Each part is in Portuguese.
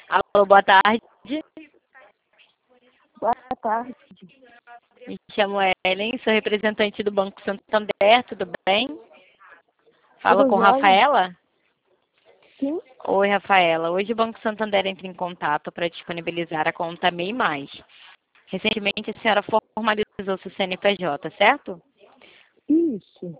Alô, boa tarde. Boa tarde. Me chamo Ellen, sou representante do Banco Santander, tudo bem? Falo Tudo com jóia? Rafaela? Sim? Oi, Rafaela. Hoje o Banco Santander entra em contato para disponibilizar a conta MEI Mais. Recentemente a senhora formalizou seu CNPJ, certo? Isso.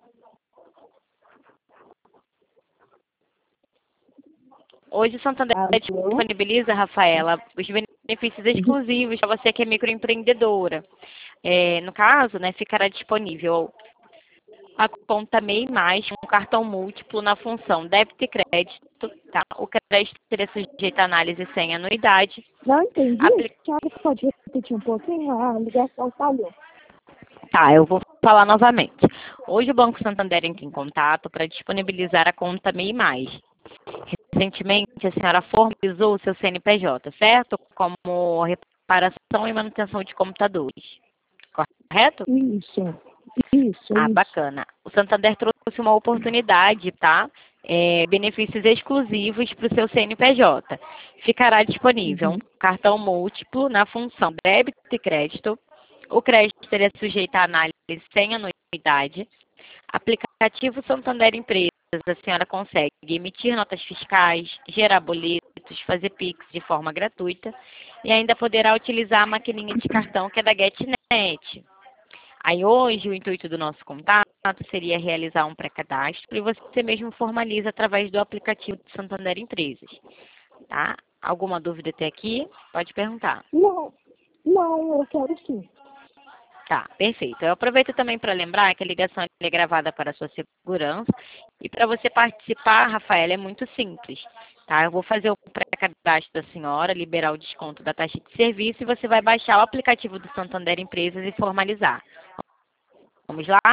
Hoje o Santander Alô? disponibiliza, Rafaela, os benefícios exclusivos para você que é microempreendedora. No caso, né, ficará disponível a conta MEI Mais, um cartão múltiplo na função débito e crédito, tá? O crédito seria sujeito a análise sem anuidade. Não entendi. Apli- A senhora pode repetir um pouquinho? A ligação falhou. Tá, eu vou falar novamente. Hoje o Banco Santander entra em contato para disponibilizar a conta MEI Mais. Recentemente a senhora formalizou o seu CNPJ, certo? Como reparação e manutenção de computadores, correto? Isso. Isso, Ah, isso. bacana. O Santander trouxe uma oportunidade, tá? Benefícios exclusivos para o seu CNPJ. Ficará disponível um Uhum. cartão múltiplo na função débito e crédito. O crédito seria sujeito à análise sem anuidade. Aplicativo Santander Empresas, a senhora consegue emitir notas fiscais, gerar boletos, fazer Pix de forma gratuita e ainda poderá utilizar a maquininha de cartão que é da GetNet. Aí hoje o intuito do nosso contato seria realizar um pré-cadastro e você mesmo formaliza através do aplicativo de Santander Empresas, tá? Alguma dúvida até aqui? Pode perguntar. Não, eu quero sim. Tá, perfeito. Eu aproveito também para lembrar que a ligação é gravada para a sua segurança e para você participar, Rafaela, é muito simples, tá? Eu vou fazer o pré-cadastro da senhora, liberar o desconto da taxa de serviço e você vai baixar o aplicativo do Santander Empresas e formalizar. Vamos lá?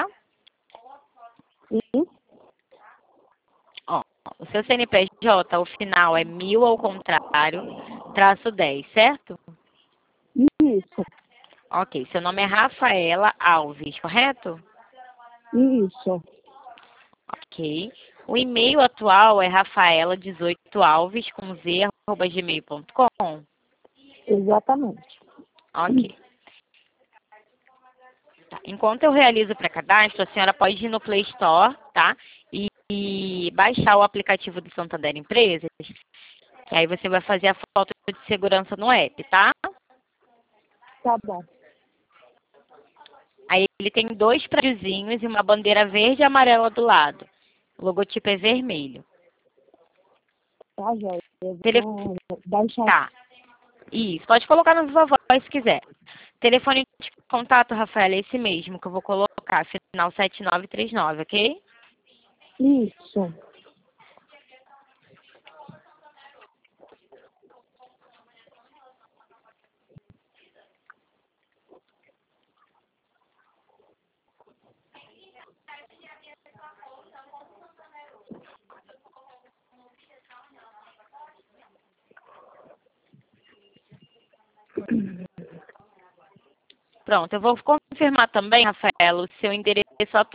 Sim? Ó, o seu CNPJ, o final é 1000 ao contrário, traço 10, certo? Isso. Ok, seu nome é Rafaela Alves, correto? Isso. Ok. O e-mail atual é rafaela18alves, com z, arroba gmail.com. Exatamente. Ok. Tá. Enquanto eu realizo o pré-cadastro, a senhora pode ir no Play Store, tá? E baixar o aplicativo do Santander Empresas, que aí você vai fazer a foto de segurança no app, tá? Tá bom. Aí ele tem dois prédiozinhos e uma bandeira verde e amarela do lado. O logotipo é vermelho. Tá, jóia. Eu Tele... vou baixar. Tá, isso. Pode colocar na sua voz se quiser. Telefone de contato, Rafael, é esse mesmo que eu vou colocar, final 7939, ok? Isso. Pronto, eu vou confirmar também, Rafael, o seu endereço atual.